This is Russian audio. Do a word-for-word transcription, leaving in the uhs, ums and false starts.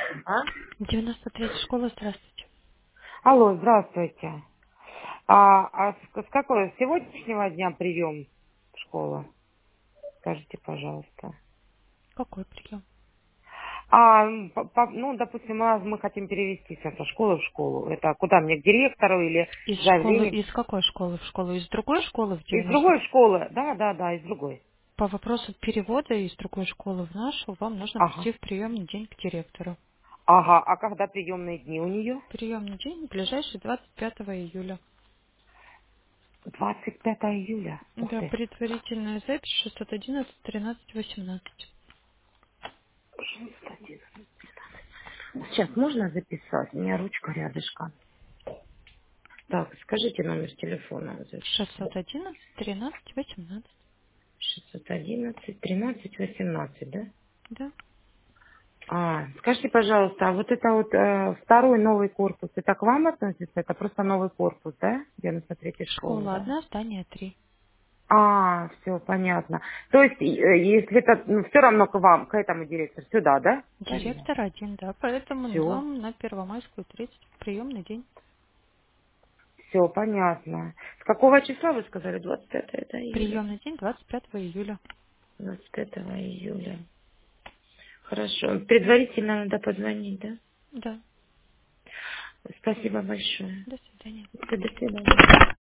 А? девяносто третья школа, здравствуйте. Алло, здравствуйте. А, а с, с какого с сегодняшнего дня прием в школу? Скажите, пожалуйста. Какой прием? А, м, по- по- ну, допустим, мы, мы хотим перевестись со школы в школу. Это куда мне, к директору или Из школы, заявление? из какой школы в школу? Из другой школы в Из девяносто? другой школы? Да, да, да, из другой. По вопросу перевода из другой школы в нашу вам нужно Ага. прийти в приемный день к директору. Ага, а когда приемные дни у нее? Приемный день ближайший двадцать пятого июля. двадцать пятого июля. Ух Да, ты. предварительная запись шестьсот одиннадцать тринадцать восемнадцать. шестьсот один. Сейчас можно записать? У меня ручка рядышком. Так, скажите номер телефона. шестьсот одиннадцать тринадцать восемнадцать. шестьсот одиннадцать тринадцать восемнадцать, да? Да. А, скажите, пожалуйста, а вот это вот э, второй новый корпус, это к вам относится? Это просто новый корпус, да? девяносто третья школа, Школа да? одна, здание три. А, все, понятно. То есть, э, если это, ну, все равно к вам, к этому директору, сюда, да? Правильно? Директор один, да. Поэтому Все, вам на Первомайскую тридцать приемный день. все, понятно. С какого числа вы сказали? двадцать пятого это июля, да? Приемный день двадцать пятого июля. двадцать пятого июля. Хорошо. Предварительно надо позвонить, да? Да. Спасибо большое. До свидания. До свидания.